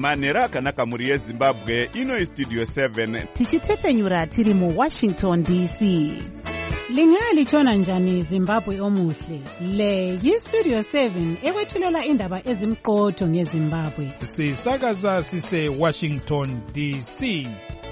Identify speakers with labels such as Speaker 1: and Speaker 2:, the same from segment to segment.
Speaker 1: manhero akanaka mhuri yezimbabwe. Ino istudio 7
Speaker 2: tichitefenyura tiri muwashington dc.
Speaker 3: Lingalitshona njani Zimbabwe omuhle? Le yistudio 7 ekwethulela indaba ezimqotho ngeZimbabwe.
Speaker 4: Sisakaza sise Washington DC.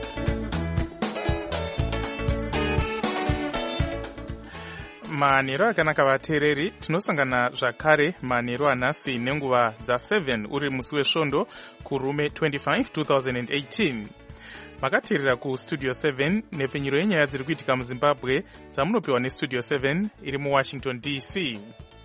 Speaker 5: Manhero akanaka vateereri, tinosangana zvakare manhero anhasi nenguva dza7 uri musi wesvondo kurume 25 2018. Makateerera kustudio 7 nepfenyuro yenyaya dziri kuitika muzimbabwe dzamunopiwa nestudio 7 iri muwashington dc.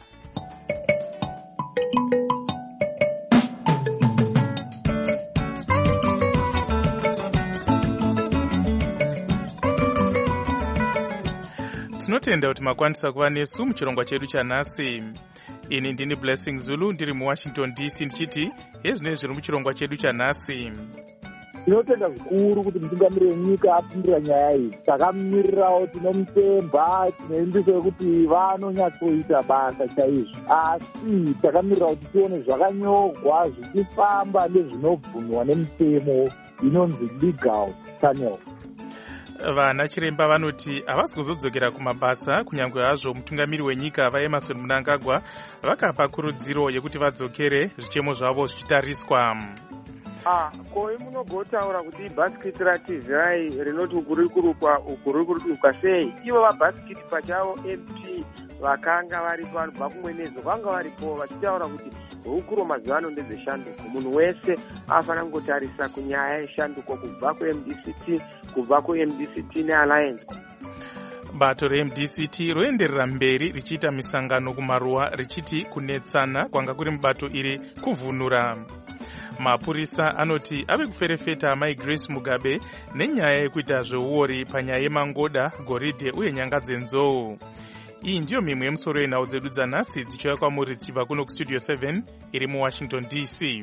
Speaker 5: Tinotenda kuti makwanisa kuva nesu muchirongwa chedu chanhasi. Ini ndini Blessing Zulu ndiri muwashington dc ndichiti hezvinenge zviri muchirongwa chedu chanhasi.
Speaker 6: Tinotenda zvikuru kuti mutungamiriri wenyika apindira nyaya iyi. Takamirirawo, tinomutemba, tinoimbisa kuti vanonyatsoita basa chaizvo. Asi takamirira kuti tione zvakanyogwa zvichifamba nezvinobvunwa nemutemo inonzi legal channel.
Speaker 5: Vana chiremba vanoti havasi kuzodzokera kumabasa kunyange hazvo mutungamiri wenyika vaEmmerson Mnangagwa vakapa kurudziro yekuti vadzokere zvichemo zvavo zvichitariswa.
Speaker 7: Ko munogotaura kuti ibhasikiti ratizai rinoti ukuri kurukwa sei? Ivo vabhasikiti pachavo MP vakanga varipo vanobva kumwenezo vanga varipo vachitaura kuti hukuro mazuva ano ndezveshanduko. Munhu wese afana kungotarisa kunyaya yeshanduko kubva kuMDCT neAlliance.
Speaker 5: Bato reMDCT roenderera mberi richiita misangano kumaruwa richiti kunetsana kwanga kuri mubato iri kuvhunura. Mapurisa anoti ave kuferefeta Mai Grace Mugabe nenyaya yekuita zveuori panyaya yemangoda, goridhe uye nyanga dzenzou. Iyi ndiyo mimwe yemusoro yenhau dzedu dzanhasi dzichiuya kwamuri dzichibva kuno kustudio 7 iri muwashington dc.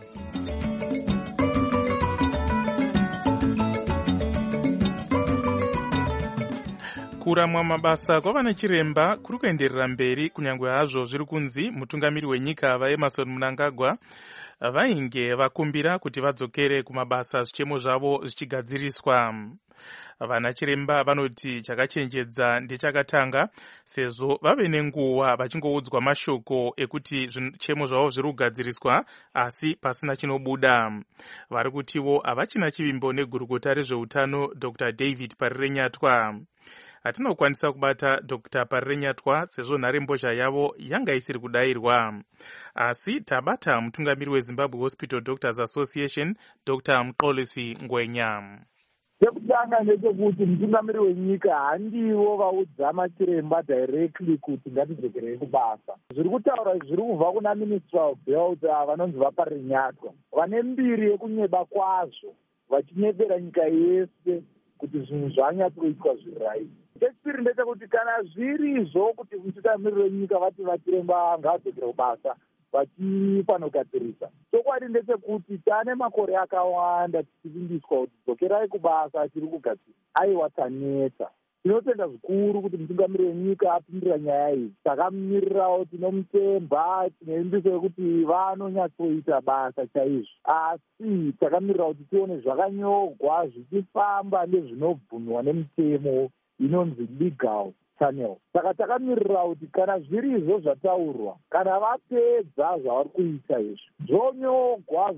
Speaker 5: Kuramwa mabasa kwavana chiremba kuri kuenderera mberi kunyange hazvo zviri kunzi mutungamiri wenyika vaEmmerson Mnangagwa vainge vakumbira kuti vadzokere kumabasa zvichemo zvavo zvichigadziriswa. Vana chiremba vanoti chakachenjedza ndechakatanga sezvo vave nenguva vachingoudzwa mashoko ekuti zvichemo zvavo zviri kugadziriswa asi pasina chinobuda. Vari kutivo havachina chivimbo negurukota rezveutano Dr. David Parirenyatwa. Hatina kukwanisa kubata Dr. Parirenyatwa sezvo nharembozha yavo yanga isiri kudayirwa. Asi tabata mutungamiri weZimbabwe Hospital Doctors Association Dr. Mxolisi Ngwenya.
Speaker 6: Chekutanga ndechekuti mutungamiri wenyika handivo vaudza machiremba directly kuti ngatidzokerei kubasa. Zviri kutaura zviri kubva kuna Minister of Health vanonzi vaParirenyatwa. Vane mbiri yekunyeba kwazvo vachinyepera nyika yese kuti zvinhu zvanyatsoitwa zviri right. Chechipiri ndechekuti kana zvirizvo kuti mutungamiri wenyika vati vachiremba ngavadzokere kubasa vachifana kugadzirisa, chokwadi ndechekuti tane makore akawanda tichivimbiswa kuti dzokerai kubasa chiri kugadzirisa. Aiwa taneta. Tinotenda zvikuru kuti mutungamiri wenyika apindira nyaya iyi. Takamirirawo, tinomutemba, tinoimbisa kuti vanonyatsoita basa chaizvo. Asi takamirira kuti tione zvakanyogwa zvichifamba nezvinobvunwa nemutemo inonzi legal channel. Saka takamirira kuti kana zvirizvo zvataurwa, kana vapedza zvavari kuita izvi, zvonyogwa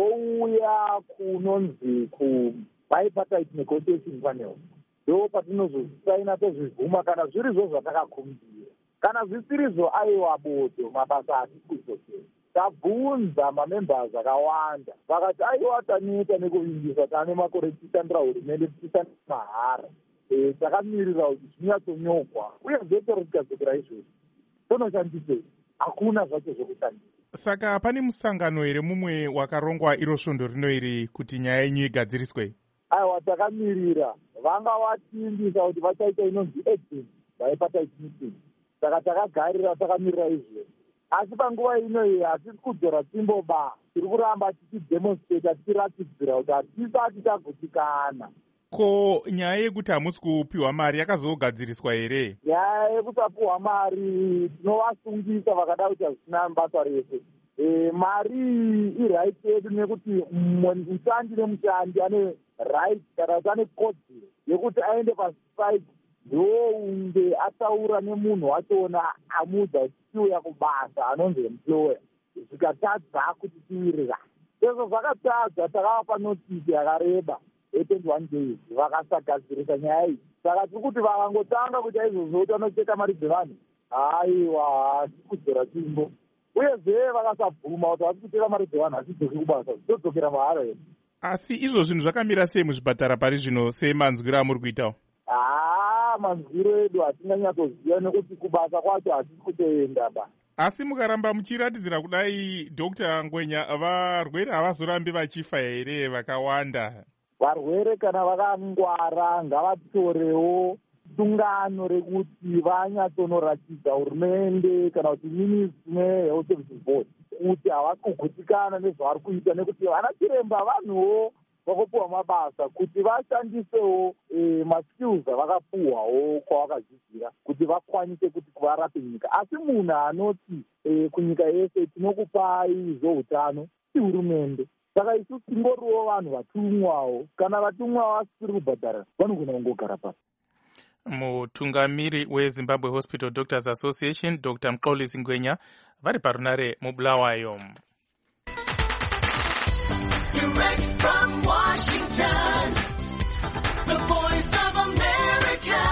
Speaker 6: zvouya kunonzi kubipartite negotiation panel, ndo patinozosaina tozvivhuma kana zvirizvo zvatakakumbira. Kana zvisirizvo aiwa bodo mabasa asikudzokera. Tabvunza mamembers akawanda vakati aiwa taneta nekuvimbisa tane makore tichitandira hurumende tichitandira mahara. Takamirira kuti zvinyatsonyogwa uye zvetora tikadzokera izvozvo tonoshandisei, hakuna zvacho zvokushandisa.
Speaker 4: Saka pane musangano here mumwe wakarongwa iro svondo rino iri kuti nyaya yenyu igadziriswe?
Speaker 6: Aiwa, takamirira. Vanga vatiimbisa kuti vachaita inonzi exit bipartite meeting. Saka takagarira takamirira izvozvo. Asi panguva inoyi hatisi kudzora tsimboba, tiri kuramba tichidemonstrata tichiratidzira kuti hatisati tagutikana.
Speaker 4: Ko nyaya yekuti hamusi kupiwa mari yakazogadziriswa here?
Speaker 6: Nyaya yekusapiwa mari tinovasungisa vakada kuti hazvisina basa rese. mari iright yedu nekuti mushandi nemushandi ane right kana kuti ane kodzero yekuti aende pasite ndounge ataura nemunhu wachona amuudza chiuya kubasa anonzi employer. Zvikatadza kuti tiwirira sezvo zvakatadza takavapa notisi yakareba 21 days vakasagadzirisa nyaya iyi. Saka tiri kuti vakangotanga kuti aizvozvo kuti vanocheka mari dzevanhu aiwa hasi kudzora timbo uyezve vakasabvuma kuti vasi kucheka mari dzevanhu hasidzoki kubasa zvizodzokera mahara here.
Speaker 4: Asi izvo zvinhu zvakamira sei muzvipatara pari zvino semanzwiro amuri kuitawo?
Speaker 6: Manzwiro edu hatinganyatsoziva nekuti kubasa kwacho hatisi kutoenda ba.
Speaker 4: Asi mukaramba muchiratidzira kudai Dr. Ngwenya, varwere havazorambi vachifa here vakawanda?
Speaker 6: Varwere kana vakangwara ngavatorewo sungano rekuti vanyatsonoratidza hurumende kana kuti ministry health services board kuti havasi kugutikana nezvavari kuita, nekuti vana chiremba vanhuwo vakopiwa mabasa kuti vashandisewo maskills avakapuhwawo kwavakadzidzira kuti vakwanise kuti varape nyika. Asi munhu anoti kunyika yese tinokupai zveutano ihurumende. Saka isu tingoriwo vanhu vatumwawo, kana vatumwa vasiri kubhadhara vanogona kungogara pasi.
Speaker 5: Mutungamiri weZimbabwe Hospital Doctors Association Dr. Mxolisi Ngwenya vari parunare muBulawayo.
Speaker 8: Direct from Washington, the voice of America,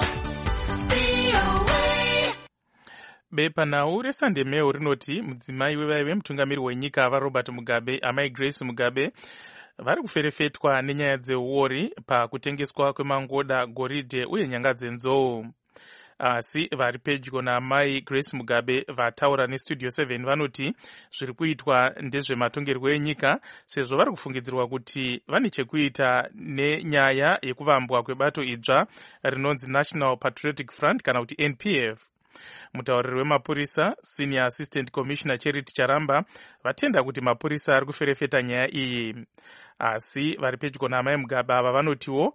Speaker 8: VOA.
Speaker 5: Bepanhau reSunday Mail rinoti mudzimai wevaive mutungamiri wenyika vaRobert Mugabe, amai Grace Mugabe, vari kuferefetwa nenyaya dzeuori pakutengeswa kwemangoda, goridhe uye nyanga dzenzou. Asi vari pedyo naamai Grace Mugabe vataura neStudio 7 vanoti zviri kuitwa ndezvematongerwo enyika, sezvo vari kufungidzirwa kuti vane chekuita nenyaya yekuvambwa kwebato idzva rinonzi National Patriotic Front kana kuti NPF. Mutauriri wemapurisa Senior Assistant Commissioner Charity Charamba vatenda kuti mapurisa ari kuferefeta nyaya iyi. Asi vari pedyo naamai Mugabe ava vanotiwo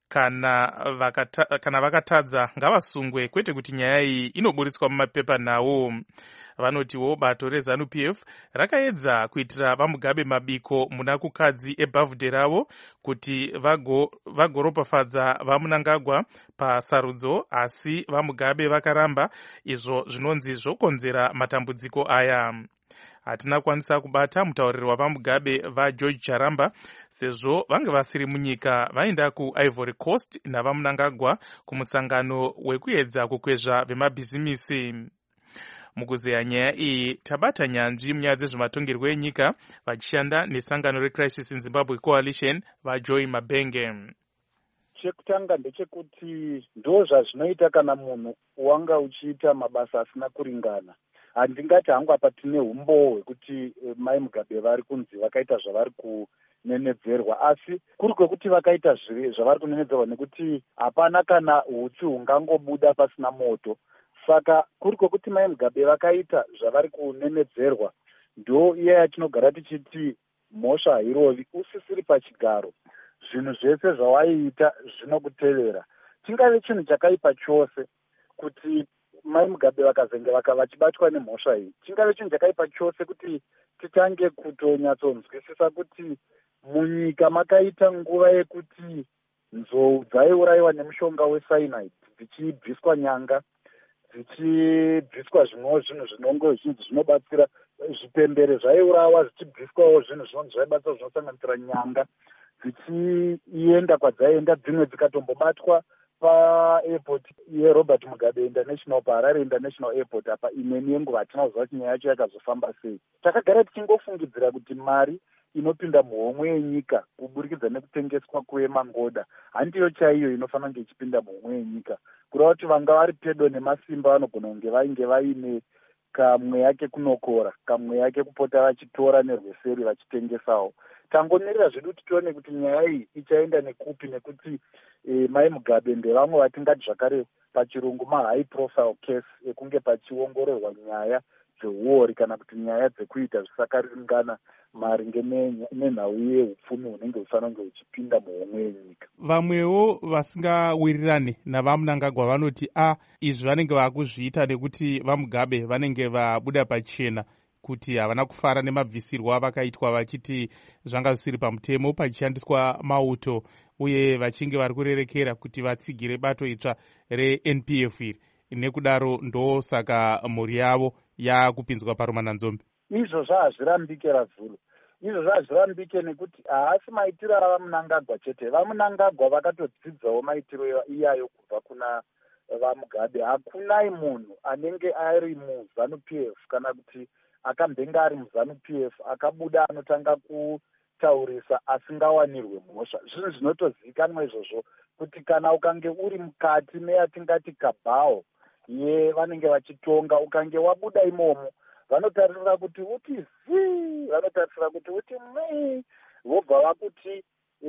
Speaker 5: kana vakatadza ngavasungwe, kwete kuti nyaya iyi inoburitswa mumapepa nawo. Vanotiwo bato reZANU-PF rakaedza kuitira vaMugabe mabiko muna kukadzi ebhavhudhe ravo kuti vagoropafadza vaMunangagwa pasarudzo, asi vaMugabe vakaramba, izvo zvinonzi zvokonzera matambudziko aya. Hatina kwanisa kubata mutauriri wavaMugabe vaGeorge Charamba, sezvo vange vasiri munyika vaenda kuIvory Coast navaMunangagwa kumusangano wekuedza kukwezva vemabhizimisi. Mukuzeya nyaya iyi tabata nyanzvi munyaya dzezvematongerwo enyika vachishanda nesangano reCrisis in Zimbabwe Coalition vaJoy Mabenge.
Speaker 9: Chekutanga ndechekuti ndo zvazvinoita kana munhu wanga uchiita mabasa asina kuringana. Handingati hangu apa tine umbo hwekuti mai Mugabe vari kunzi vakaita zvavari kunenedzerwa, asi kuri kwekuti vakaita zvavari kunenedzerwa nekuti hapana kana hutsi hungangobuda pasina moto. Saka kuri kwekuti mai Mugabe vakaita zvavari kunenedzerwa, ndo iye yatinogara tichiti mhosva hairovi, usisiri pachigaro. Zvinhu zvese zvawaiita zvinokutevera. Chingave chinhu chakaipa chose kuti mai Mugabe vakazenge vachibatwa nemhosva iyi. Chingave chinhu chakaipa chose kuti titange kutonyatsonzwisisa kuti munyika makaita nguva yekuti nzou dzaiurayiwa nemushonga wecyanide, dzichibviswa nyanga, dzichibviswa zvimwewo zvinhu zvinongo zvinhu zvinobatsira, zvipembere zvaiurawa zvichibviswawo zvinhu zvinonzi zvaibatsira zvinosanganisira nyanga, dzichienda kwadzaienda, dzimwe dzikatombobatwa paairport yeRobert Mugabe International, paHarare International Airport apa imweni yenguva hatina kuziva kuti nyaya yacho yakazofamba sei. Takagara tichingofungidzira kuti mari inopinda muhomwe yenyika kuburikidza nekutengeswa kwemangoda handiyo chaiyo inofanira kunge ichipinda muhomwe yenyika. Kureva kuti vanga vari pedo nemasimba vanogona kunge vainge vaine kamwe yake kunokora, kamwe yake kupota vachitora nerweseri vachitengesawo. Tangomirira zvedu kuti tione kuti nyaya iyi ichaenda nekupi, nekuti mai Mugabe ndevamwe vatingati zvakare pachirungu mahigh profile case ekunge pachiongororwa nyaya dzeuori kana kuti nyaya dzekuita zvisakaringana maringe nenhau yeupfumi hunenge hufanira kunge huchipinda muhomwe yenyika.
Speaker 4: Vamwewo vasingawirirani navaMunangagwa vanoti izvi vanenge vakuzviita nekuti vaMugabe vanenge vabuda pachena
Speaker 5: kuti havana kufara nemabvisirwo avakaitwa vachiti zvanga zvisiri pamutemo pachishandiswa mauto, uye vachinge vari kurerekera kuti vatsigire bato itsva reNPF iri. Nekudaro ndosaka mhuri yavo yakupinzwa paromananzombe.
Speaker 9: Izvozvo hazvirambike Ravhuru, izvozvo hazvirambike nekuti haasi maitiro ava Mnangagwa chete. VaMnangagwa vakatodzidzawo maitiro iyayo kubva kuna vaMugabe. Hakunai munhu anenge ari muZANU-PF kana kuti akambenga ari muZANU-PF akabuda anotanga kutaurisa asingawanirwe mhosva. Zvinhu zvinotozivikanwa izvozvo kuti kana ukange uri mukati meyatingati kabhawo vanenge vachitonga, ukange wabuda imomo vanotarisira kuti uti zii, vanotarisira kuti uti mii, vobva vakuti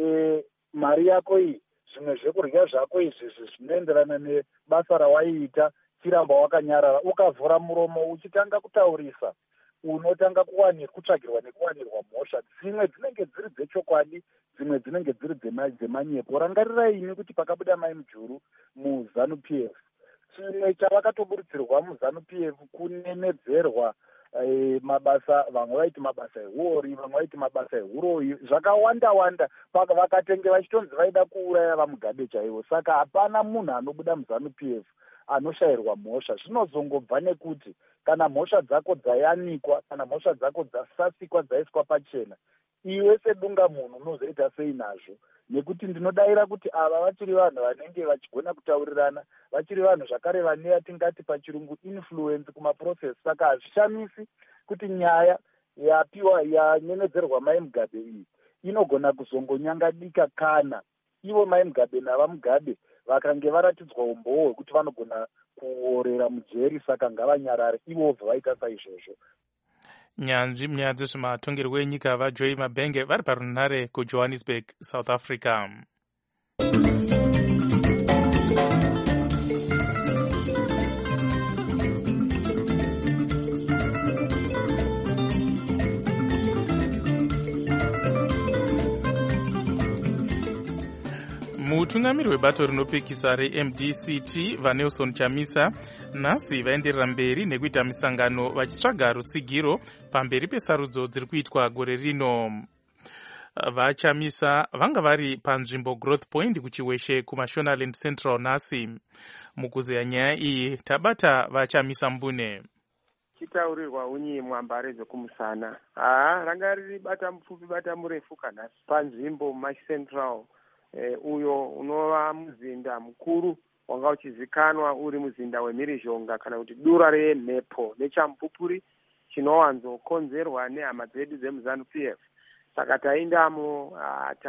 Speaker 9: mari yako iyi, zvimwe zvekurya zvako izvi zvinoenderana nebasa rawaiita, chiramba wakanyarara, ukavhura muromo uchitanga kutaurisa, unotanga kutsvagirwa nekuwanirwa mhosva. Dzimwe dzinenge dziri dzechokwadi, dzimwe dzinenge dziri dzemanyepo. Rangarirai ini kuti pakabuda Mai Mujuru muZANU-PF, chimwe chavakatoburitsirwa muZANU-PF kunenedzerwa mabasa, vamwe vaiti mabasa ehuori, vamwe vaiti mabasa ehuroyi, zvakawanda-wanda, vakatenge vachitonzi vaida kuuraya vaMugabe chaivo. Saka hapana munhu anobuda muZANU-PF anoshayirwa mhosva. Zvinozongobva nekuti kana mhosva dzako dzayanikwa, kana mhosva dzako dzasasikwa, dzaiswa pachena, iwe sedunga munhu unozoita sei nazvo? Nekuti ndinodayira kuti ava vachiri vanhu vanenge vachigona kutaurirana, vachiri vanhu zvakare vane yatingati pachirungu influence kumaprocess. Saka hazvishamisi kuti nyaya yanyenedzerwa Mai Mugabe iyi inogona kuzongonyangadika kana ivo Mai Mugabe navaMugabe vakange varatidzwa umboo hwekuti vanogona kuorera mujeri. Saka ngavanyarare ivovho vaita saizvozvo.
Speaker 5: Nyanzvi munyaya dzezvematongerwo enyika vaJoy Mabhenge vari parunhare kuJohannesburg, South Africa. Mutungamiri webato rinopikisa reMDCT vaNelson Chamisa nhasi vaenderera mberi nekuita misangano vachitsvaga rutsigiro pamberi pesarudzo dziri kuitwa gore rino. VaChamisa vanga vari panzvimbo Growth Point kuchiweshe kuMashonaland Central nhasi. Mukuzeya nyaya iyi tabata VaChamisa Mbune.
Speaker 7: Chitaurirwa unyi mwambare dzokumusana. Ranga riri bata mupfupi bata murefu kanhasi panzvimbo maCentral, uyo unova muzinda mukuru wanga uchizikanwa uri muzinda weMhirizhonga kana kuti dura remhepo nechamupupuri chinowanzokonzerwa nehama dzedu dzemuZANU-PF. Saka taindamo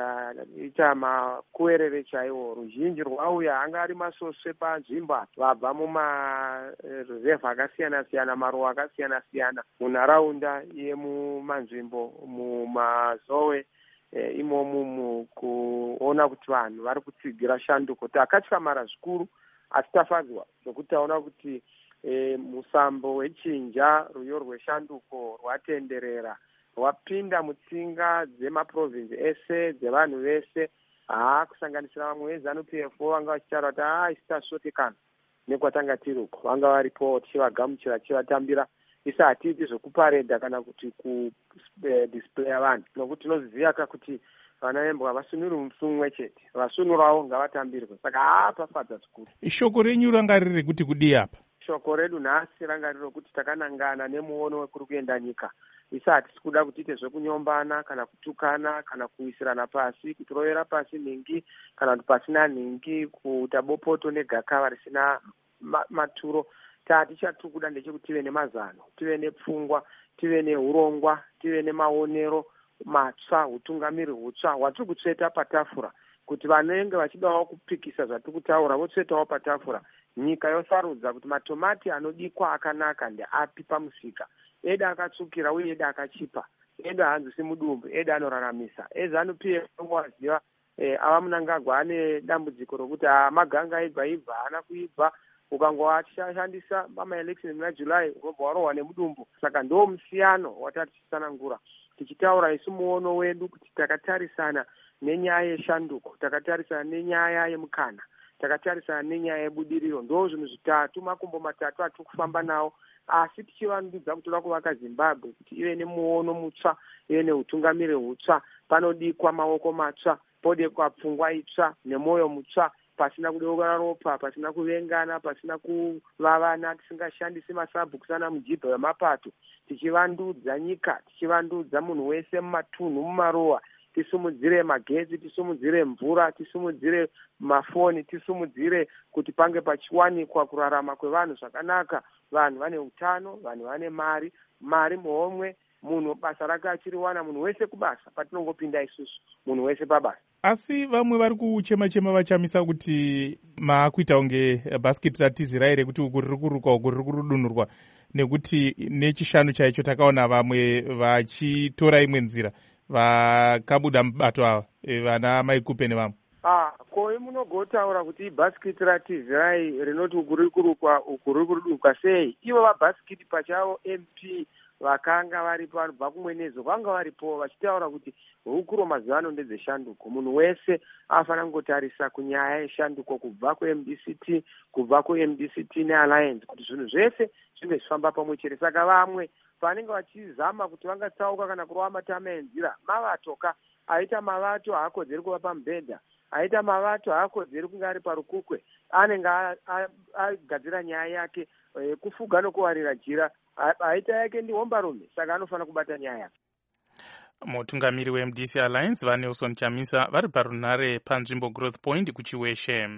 Speaker 7: taita makuwerere chaiwo. Ruzhinji rwauya anga ari masosve panzvimbo vabva mumareserve akasiyana-siyana, maruwa akasiyana-siyana munharaunda yemumanzvimbo mumazowe imomo mukuona kuti vanhu vari kutsigira shanduko. Takatyamara zvikuru asi tafadzwa zvokuti taona kuti musambo wechinja ruyo rweshanduko rwatenderera rwapinda mutsinga dzemaprovinsi ese dzevanhu vese, kusanganisira vamwe veZANU-PF vanga vachitaura kuti isi tasvotekana nekwatanga tiri uko. Vanga varipo tichivagamuchira tichivatambira, isi hatiiti zvokuparedha kana kuti kudisplaya vanhu, nokuti tinoziviya kuti vana vembwa vasunuri musumwe chete, vasunurawo ngavatambirwe. Saka pafadza zvikuru.
Speaker 5: Shoko renyu ranga riri kuti kudii apa?
Speaker 7: Shoko redu nhasi ranga riri kuti takanangana nemuono wekuri kuenda nyika. Isi hatisi kuda kutiite zvekunyombana kana kutukana kana kuisirana pasi, kutorovera pasi nhingi kana kuti pasina nhingi, kuita bopoto negakava risina maturo. Tichatiri kuda ndechekuti tive nemazano, tive nepfungwa, tive neurongwa, tive nemaonero matsva, utungamiri hutsva hwatiri kutsveta patafura, kuti vanenge vachidawo kupikisa zvatiri kutaura votsvetawo patafura. Nyika yosarudza kuti matomati anodikwa akanaka ndeapi pamusika, edu akatsvukira uye edu akachipa, edu haanzwisi mudumbu, edu anoraramisa. eZANU-PF waziva ava Mnangagwa ane dambudziko rokuti maganga aibva haana kuibva, ukangoashandisa pamaelection muna July unobva warohwa nemudumbu. Saka ndo musiyano watati tisanangura tichitaura isu muono wedu kuti takatarisana nenyaya yeshanduko, takatarisana nenyaya yemukana, takatarisana nenyaya yebudiriro. Ndo zvinhu zvitatu, makumbo matatu atiri kufamba nawo, asi tichivandudza kuti toda kuvaka Zimbabwe kuti ive nemuono mutsva, ive neutungamiri hutsva. Panodikwa maoko matsva, podekwa pfungwa itsva nemwoyo mutsva, pasina kudeura ropa, pasina kuvengana, pasina kuvavana, tisingashandisi masabhuku sana mujibha wemapato, tichivandudza nyika, tichivandudza munhu wese mumatunhu, mumaruwa, tisumudzire magetsi, tisumudzire mvura, tisumudzire mafoni, tisumudzire kuti pange pachiwanikwa kurarama kwevanhu zvakanaka, vanhu vane utano, vanhu vane mari muhomwe, munhu basa rake achiriwana, munhu wese kubasa, patinongopinda isusu, munhu wese pabasa.
Speaker 4: Asi vamwe vari kuchema-chema vachamisa kuti maakuita unge bhasikiti ratizira here, kuti uku riri kuruka, uku riri kurudunurwa, nekuti nechishanu chaicho takaona vamwe vachitora imwe nzira, vakabuda mubato ava, vana maikupe nevamwe.
Speaker 7: Koi munogotaura kuti ibhasikiti ratizirai rinoti uku riri kurukwa, uku riri kuruduka sei? Ivo vabhasikiti pachavo MP vakanga varipo vanobva kumwenezo vanga varipo vachitaura kuti hukuro mazuva ano ndedzeshanduko. Munhu wese afana kungotarisa kunyaya yeshanduko kubva kuMDCT, kubva kuMDCT neAlliance, kuti zvinhu zvese zvinge zvifamba pamwe chete. Saka vamwe vanenge vachizama kuti vangatsauka kana kurova matama enzira, mavatoka aita mavato haakodzeri kuva pamubhedha, aita mavato haakodzeri kunge ari parukukwe, anenge agadzira nyaya yake kufuga nokuwarira jira, aita yake ndihombarume, saka anofanira kubata nyaya yake.
Speaker 5: Mutungamiri weMDC Alliance vaNelson Chamisa vari parunhare panzvimbo Growth Point kuChiweshe.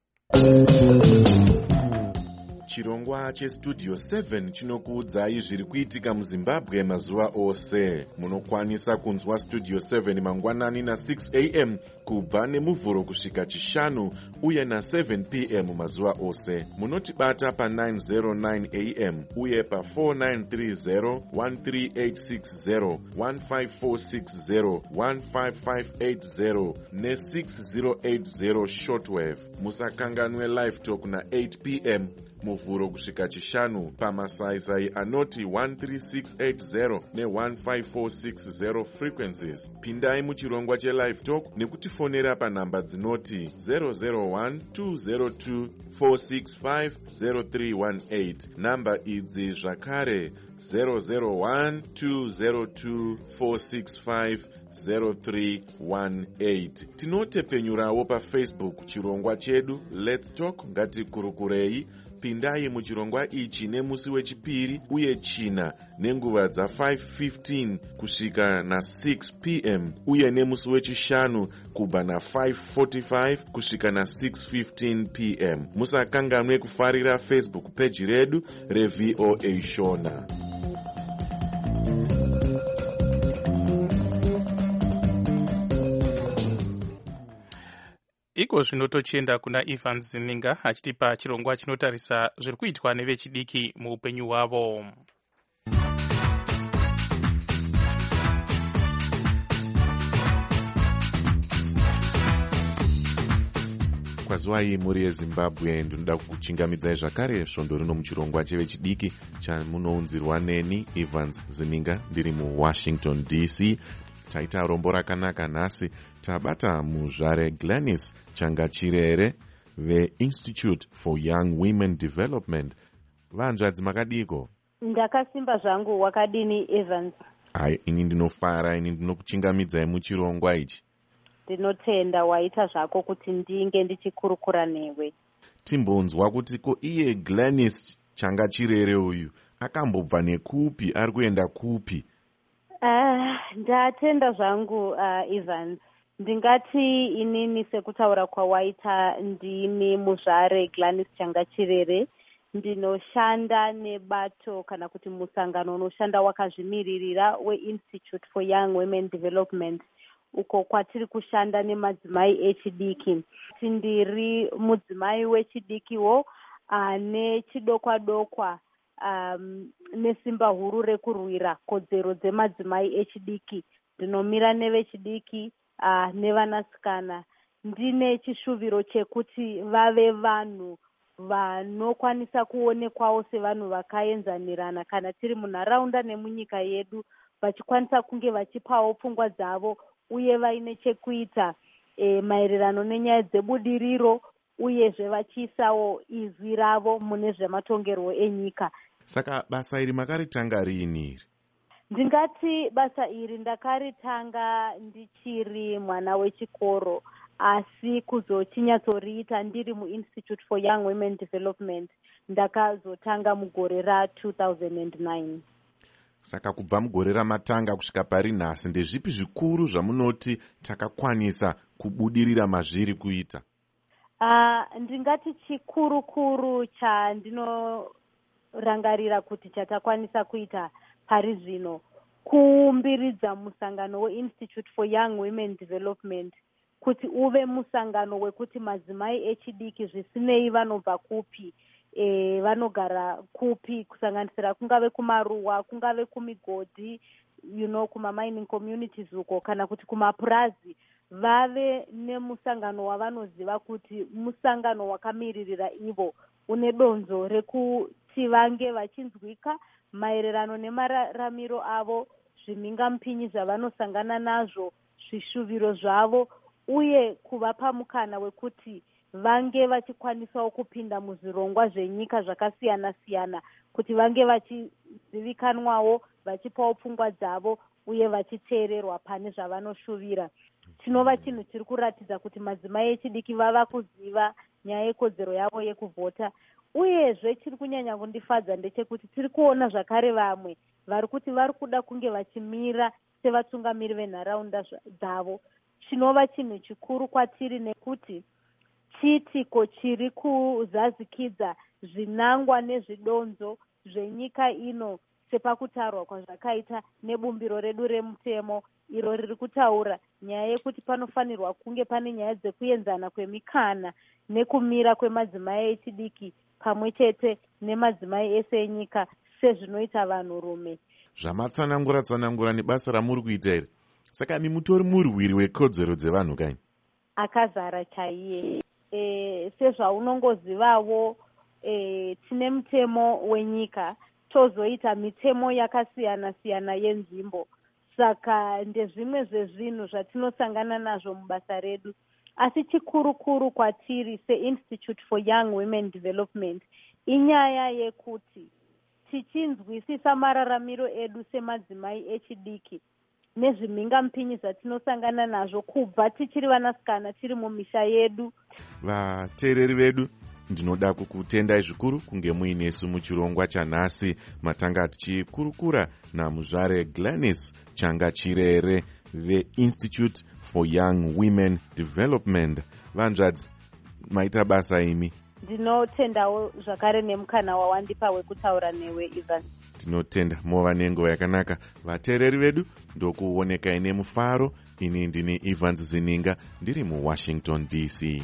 Speaker 1: Chirongwa cheStudio 7 chinokuudzai zviri kuitika muZimbabwe mazuva ose. Munokwanisa kunzwa Studio 7 mangwanani na6 am kubva nemuvhuro kusvika chishanu uye na7 pm mazuva ose. Munotibata pa909 am uye pa4930, 13860, 15460, 15580 ne6080 shortwave. Musakanganwe live talk na8 pm muvhuro kusvika chishanu pamasaisai anoti 13680 ne15460 frequencies. Pindai muchirongwa chelive talk nekutifonera panhamba dzinoti 001-202-465-0318. Namba idzi zvakare 001-202-465-0318. Tinotepenyurawo paFacebook chirongwa chedu Let's Talk ngatikurukurei. Pindai muchirongwa ichi nemusi wechipiri uye china nenguva dza5:15 kusvika na6 pm uye nemusi wechishanu kubva na5:45 kusvika na6:15 pm. Musakanganwe kufarira Facebook page redu reVOA Shona.
Speaker 5: Iko zvinotochenda kuna Ivan Zininga achitipa chirongwa chinotarisa zviri kuitwa nevechidiki muupenyu hwavo.
Speaker 1: Kwazwai muri yeZimbabwe, ndinoda kukuchingamidzai zvakare svondo rino muchirongwa chevechidiki chamunounzirwa neni Evans Zininga ndiri muWashington DC. Taita rombo rakanaka nhasi, tabata muzvare Gladys Changachirere veInstitute for Young Women Development. Vanzvadzi makadiko?
Speaker 10: Ndakasimba zvangu, wakadini Evans?
Speaker 1: Hai, ini ndinofara, ini ndinokuchingamidzai muchirongwa ichi.
Speaker 10: Ndinotenda waita zvako kuti ndinge ndichikurukura newe.
Speaker 1: Timbonzwa kuti ko iye Gladys Changachirere uyu akambobva nekupi, ari kuenda kupi?
Speaker 10: Ndatenda zvangu Evans. Ndingati inini sekutaura kwawaita ndini muzvare Gladys Changachirere. Ndinoshanda nebato kana kuti musangano unoshanda wakazvimiririra weInstitute for Young Women Development, uko kwatiri kushanda nemadzimai echidiki. Ndiri mudzimai wechidikiwo nechidokwa-dokwa nesimba huru rekurwira kodzero dzemadzimai echidiki. Ndinomira nevechidiki nevanasikana. Ndine chishuviro chekuti vave vanhu vanokwanisa kuonekwawo sevanhu vakaenzanirana kana tiri munharaunda nemunyika yedu, vachikwanisa kunge vachipawo pfungwa dzavo uye vaine chekuita maererano nenyaya dzebudiriro uyezve vachiisawo izwi ravo mune zvematongerwo enyika.
Speaker 1: Saka basa iri makaritanga riini iri?
Speaker 10: Ndingati basa iri ndakaritanga ndichiri mwana wechikoro, asi kuzochinyatsoриita ndiri muInstitute for Young Women Development ndakazotanga mugore ra2009.
Speaker 1: Saka kubva mugore ramatanga kusvika pari nhasi, ndezvipi zvikuru zvamunoti takakwanisa kubudirira mazviri kuita?
Speaker 10: Ndingati chikuru chandinorangarira kuti chatakwanisa kuita pari zvino kuumbiridza musangano weInstitute for Young Women Development kuti uve musangano wekuti madzimai echidiki zvisinei vanobva kupi, vanogara kupi, kusanganisira kungave kumaruwa, kungave kumigodhi, kumamining communities uko, kana kuti kumapurazi, vave nemusangano wavanoziva kuti musangano wakamiririra ivo, une donzo rekuti vange vachinzwika maererano nemararamiro avo, zvimhingamupinyi zvavanosangana nazvo, zvishuviro zvavo, uye kuvapa mukana wekuti vange vachikwanisawo kupinda muzvirongwa zvenyika zvakasiyana-siyana, kuti vange vachizivikanwawo, vachipawo pfungwa dzavo, uye vachiteererwa pane zvavanoshuvira. Chinova chinhu chiri kuratidza kuti madzimai echidiki vava kuziva nyaya yekodzero yavo yekuvhota. Uyezve chiri kunyanya kundifadza ndechekuti tiri kuona zvakare vamwe vari kuti vari kuda kunge vachimira sevatungamiri venharaunda dzavo. Chinova chinhu chikuru kwatiri nekuti chiitiko chiri kuzazikidza zvinangwa nezvidonzo zvenyika ino sepakutarwa kwazvakaita nebumbiro redu remutemo, iro riri kutaura nyaya yekuti panofanirwa kunge pane nyaya dzekuenzana kwemikana nekumira kwemadzimai echidiki pamwe chete nemadzimai ese enyika sezvinoita vanhurume.
Speaker 1: Zvamatsanangura nebasa ramuri kuita iri, saka imi mutori murwiri wekodzero dzevanhu kanyi?
Speaker 10: Akazara chaiye. Sezvaunongozivawo, tine mutemo wenyika, tozoita mitemo yakasiyana-siyana yenzvimbo. Saka ndezvimwe zvezvinhu zvatinosangana nazvo mubasa redu. Asi chikuru kwatiri seInstitute for Young Women Development inyaya yekuti tichinzwisisa mararamiro edu semadzimai echidiki nezvimhingamupinyi zvatinosangana nazvo kubva tichiri vanasikana tiri mumisha yedu.
Speaker 1: Vateereri vedu, ndinoda kukutendai zvikuru kunge muinesu muchirongwa chanhasi, matanga tichikurukura namuzvare Gladys Changachirere veInstitute for Young Women Development. Vanzvadzi, maita basa imi.
Speaker 10: Ndinotendawo zvakare nemukana wawandipa wekutaura newe, Ivan.
Speaker 1: Tinotenda mova nenguva yakanaka. Vateereri vedu, ndokuonekai nemufaro. Ini ndini Evans Zininga, ndiri muWashington DC.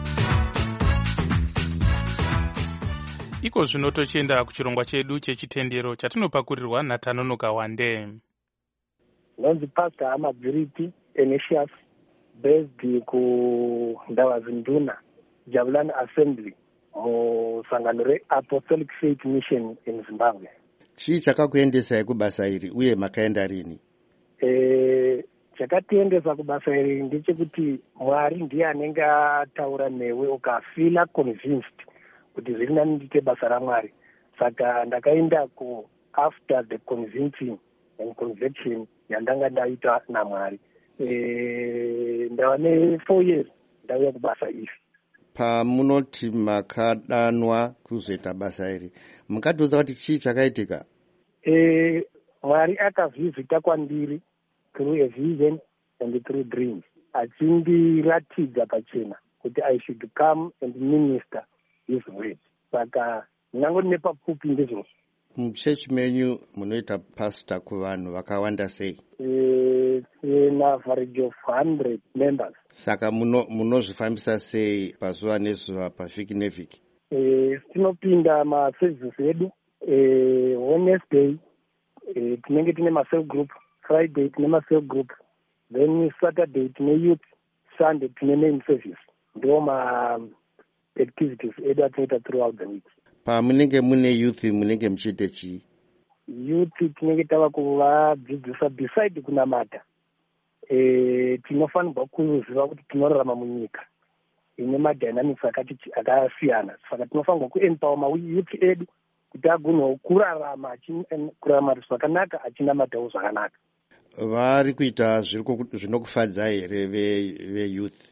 Speaker 5: Iko zvino tochienda kuchirongwa chedu chechitendero chatinopakurirwa naTanonoka Wande.
Speaker 11: Nonzi Pastor Amabviriti Enesius, based kuNdawazinduna Jabulani Assembly musangano reApostolic Faith Mission in Zimbabwe.
Speaker 12: Chii chakakuendesai kubasa iri uye makaenda rini?
Speaker 11: Chakatiendesa kubasa iri ndechekuti Mwari ndiye anenge ataura newe ukafila convinced kuti zviri nani ndiite basa raMwari. Saka ndakaenda after the convincing and conviction yandanga ndaita naMwari. Ndava ne4 years ndauya kubasa iri.
Speaker 12: Pamunoti makadanwa kuzoita basa iri, mukatiudza kuti chii chakaitika?
Speaker 11: Mwari akavhizita kwandiri through a vision and through dreams, achindiratidza pachena kuti I should come and minister his word. Saka ndinangoti nepapfupi ndizvo.
Speaker 12: Muchechi menyu munoita pastor kuvanhu vakawanda sei?
Speaker 11: An average of 100 members.
Speaker 12: Saka munozvifambisa sei pazuva nezuva, pavhiki nevhiki?
Speaker 11: Tinopinda maservices edu. Wednesday tinenge tine macell group, Friday tine macell group, then Saturday tine youth, Sunday tine main service. Ndio activities edu atinoita throughout the week.
Speaker 12: Pamunenge mune youth munenge muchiite chii?
Speaker 11: Youth tinenge tava kuvadzidzisa beside kunamata. Tinofanirwa kuziva kuti tinorarama munyika. ine madynamics akasiyana. Saka tinofanirwa kuempower mayouth edu kuti agonawo kurarama zvakanaka achinamatawo zvakanaka.
Speaker 12: Vari kuita zvinokufadza here veyouth?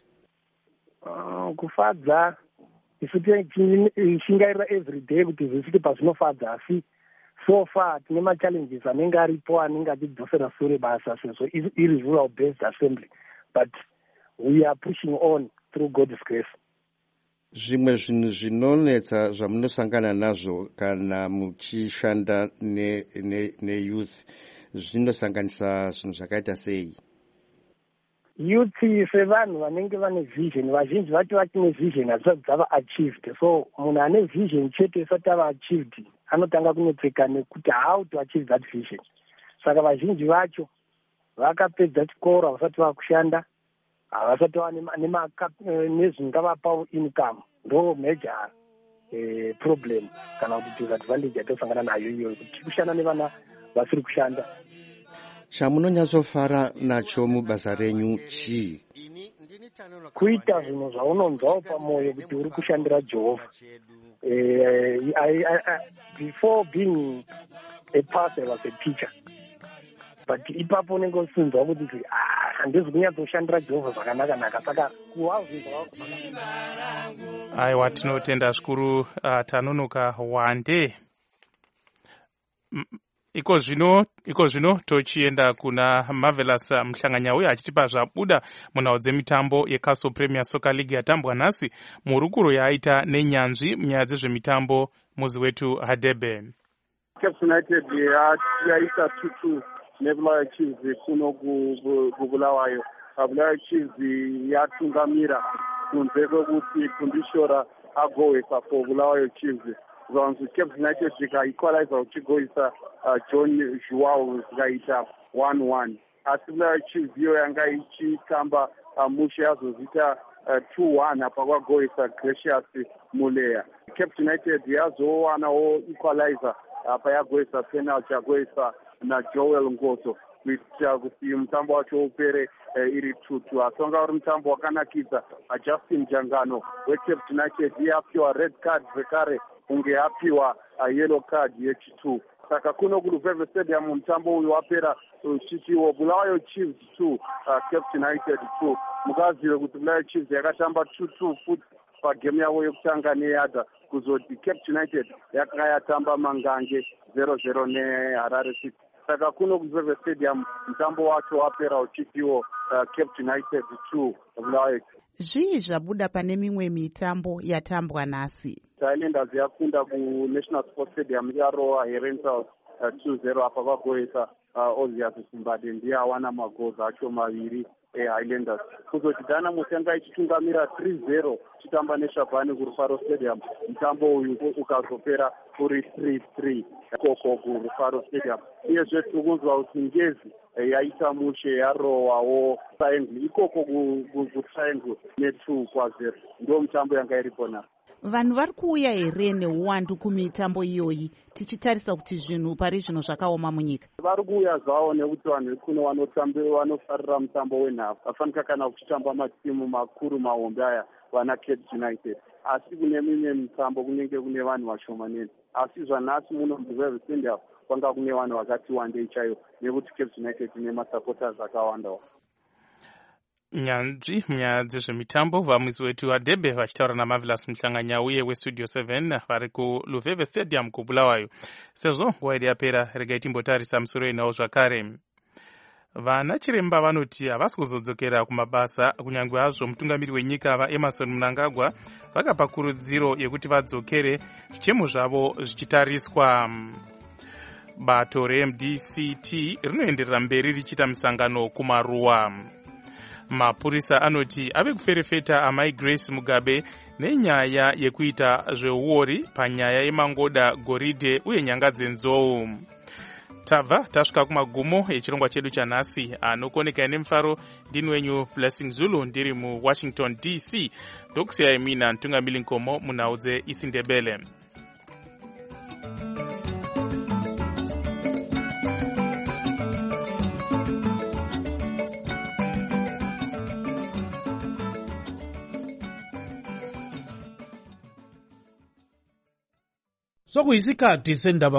Speaker 11: Kufadza isu tishingairira everyday kuti zvisvike pazvinofadza, asi so far tine machallenges anenge aripo anenge achidzosera sure basa sezvo iri rural based assembly, but we are pushing on through God's grace.
Speaker 12: Zvimwe zvinhu zvinonetsa zvamunosangana nazvo kana muchishanda neyouth zvinosanganisa zvinhu zvakaita sei?
Speaker 11: Youth sevanhu vanenge vane vision, vazhinji vacho vachine vision hazvisati dzava achieved. So munhu ane vision chete isati ava achieved anotanga kunetseka nekuti how to achieve that vision. Saka vazhinji vacho vakapedza chikoro havasati vakushanda, havasati vava nezvingavapawo income. Ndo major problem kana kuti disadvantage yatosangana nayo iyoyo kuti kushanda nevana vasiri kushanda.
Speaker 12: Chamunonyatsofara nacho mubasa renyu chii?
Speaker 11: Kuita zvinhu zvaunonzwawo pamwoyo kuti uri kushandira Jehovha. Before being a pastor, I was a teacher. But ipapo unenge usinzwa kuti handizi kunyatsoshandira Jehovha zvakanaka-naka, saka kuwazvinzwa.
Speaker 5: Aiwa, tinotenda zvikuru Tanonoka Wande. Iko zvino tochienda kuna Marvelous Mhlanganya uye achitipa zvabuda munhau dzemitambo yeCastle Premier Soccer League yatambwa nhasi murukuro yaaita nenyanzvi munyaya dzezvemitambo muzi wetu Hadebe.
Speaker 13: Cape United yaita 2-2 neBulawayo Chiefs kuno kuBulawayo. Bulawayo Chiefs yatungamira kunze kwekuti kundishora agowesa for Bulawayo Chiefs. Zvanzi Cape United zikaequalizer uchigoisa John Joao zikaita 1-1. Asi Bulawayo Chiefs iyo yanga ichitamba mushe yazozita 2-1 apa kwagoisa Gracious Muleya. Cape United yazowanawo equalizer apa yagoisa penalty yagoisa naJoel Ngoto kuitira kuti mutambo wacho upere iri 2-2. Asi wanga uri mutambo wakanakidza. Justin Jangano weCape United yapiwa red card zvekare unge yapiwa yellow card yechi2. Saka kuno kuLuveve Stadium mutambo uyu wapera uchitiwo Bulawayo Chiefs 2 Cape United 2. Mukazive kuti Bulawayo Chiefs yakatamba 2-2 futi pagame yavo yekutanga neYadza, kuzoti Cape United yakanga yatamba mangange 0-0 neHarare City. Saka kuno kuLuveve Stadium mutambo wacho wapera uchitiwo Cape United 2 Bulawayo.
Speaker 2: Zvii zvabuda pane mimwe mitambo yatambwa nhasi?
Speaker 13: Highlanders yakunda kuNational Sports Stadium yarowa Herentals 2-0 apa vagoisa Ozias Zimbabwe ndiye awana magozi acho maviri eHighlanders. Kuzoti Dynamo yanga ichitungamira 3-0 chitamba neShabani kuRufaro Stadium. Mutambo uyu ukazopera uri 3-3 koko kuRufaro Stadium. Uyezve tirikunzwa kuti Ngezi yaita mushe yarowawo Triangle ikoko kuTriangle ne2-0. Ndo mutambo yanga iripo na.
Speaker 2: Vanhu vari kuuya here neuwandu kumitambo iyoyi tichitarisa kuti zvinhu pari zvino zvakaoma munyika?
Speaker 13: Vari kuuya zvavo nekuti vanhu kuno vanofarira mutambo wenhabvu. Vafanika kana kuchitamba matimu makuru mahombe aya vana Cape United. Asi kune mimwe mitambo kunenge kune vanhu vashomanene. Asi zvanhasi muno muLuveve Stadium kwanga kune vanhu vakati wandei chaivo nekuti Cape United ine masupporters akawandawo.
Speaker 5: Nyanzvi munyaya dzezvemitambo vamuzi wetu Hadebe vachitaura naMarvelous Mhlanganya uye weStudio 7 vari kuLuveve Stadium kuBulawayo. Sezvo nguva yedu yapera, regai timbotarisa musoro inawo zvakare. Vana chiremba vanoti havasi kuzodzokera kumabasa kunyange hazvo mutungamiri wenyika vaEmmerson Mnangagwa vakapa kurudziro yekuti vadzokere zvichemo zvavo zvichitariswa. Bato reMDCT rinoenderera mberi richiita misangano kumaruwa. Mapurisa anoti ave kuferefeta amai Grace Mugabe nenyaya yekuita zveuori panyaya yemangoda, goridhe uye nyanga dzenzou. Tabva tasvika kumagumo echirongwa chedu chanhasi. Anokoneka nemufaro ndini wenyu Blessing Zulu ndiri muWashington DC. Ndokusiyai mina Ntungamili Nkomo munhau dzeIsindebele.
Speaker 14: sokuyisikhathi sendaba